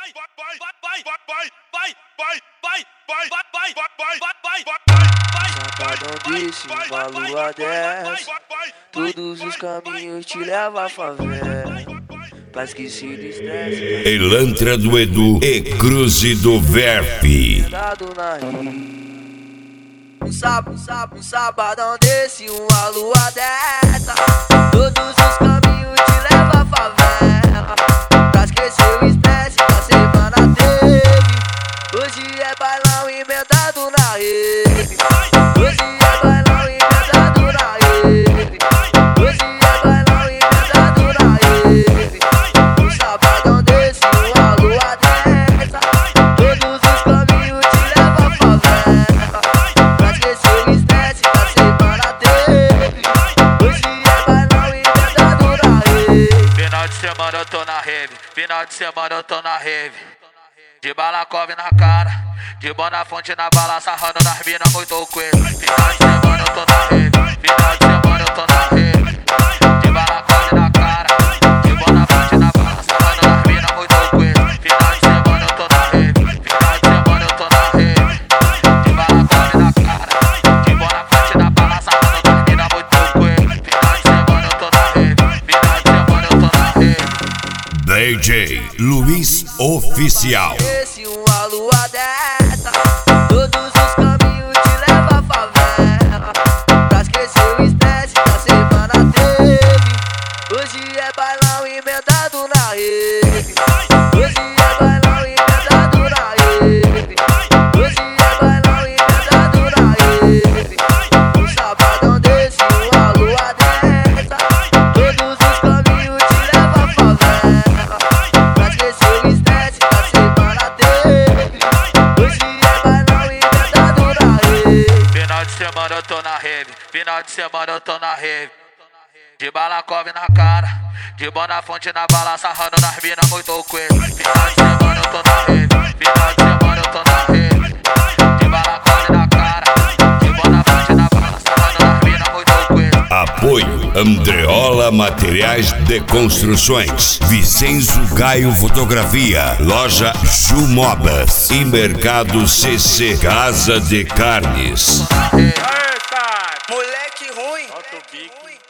Safadão disse uma lua dessa, todos os caminhos te levam à favela. Pra esquecer do estresse, Elantra do Edu e Cruze do Verp. Um sabadão desse, uma lua dessa, todos os caminhos te levam à favela. Pra esquecer o estresse que a semana teve. Hoje é bailão emendado na rede. Hoje é bailão emendado na rede. Hoje é bailão emendado na rede. Um sabadão desse, uma lua dessa, todos os caminhos te levam à favela. Pra esquecer o estresse que a semana teve. Hoje é bailão emendado na rede. Final de semana eu tô na rave, final de semana eu tô na rave. De balacove na cara, de Bonafonte na bala, sarrando nas mina muito coelho. Final de semana eu tô na rave, final de semana eu tô na rave. De balacove na cara, de Bonafonte na bala, sarrando nas mina muito coelho. Final de semana eu tô na rave, final de semana eu tô na rave. De balacove na cara, de Bonafonte na bala, sarrando nas mina muito coelho. Final de semana eu tô na rave, final de semana eu tô na rave. DJ Luiz Oficial. Esse uma lua dessa, todos os caminhos te levam à favela. Pra esquecer o estresse que a semana teve. Hoje é bailão emendado na rede. Hoje é bailão emendado na rede. Hoje é bailão emendado na rede. Um sabadão desse, uma lua dessa, todos os caminhos te levam à favela. Pra esquecer o estresse que a semana teve. Hoje é bailão emendado na rede. Final de semana eu tô na rave, final de semana eu tô na rave. De balacove na cara, de Bonafonte na bala, sarrando nas mina muito coelho. Final de semana eu tô na rave, final de semana eu tô na rave. De balacove na cara, de Bonafonte na bala, sarrando nas mina muito coelho. Apoio Andreola Materiais de Construções, Vicenzo Gaio Fotografia, Loja Ju Modas e Mercado CC Casa de Carnes. Moleque ruim.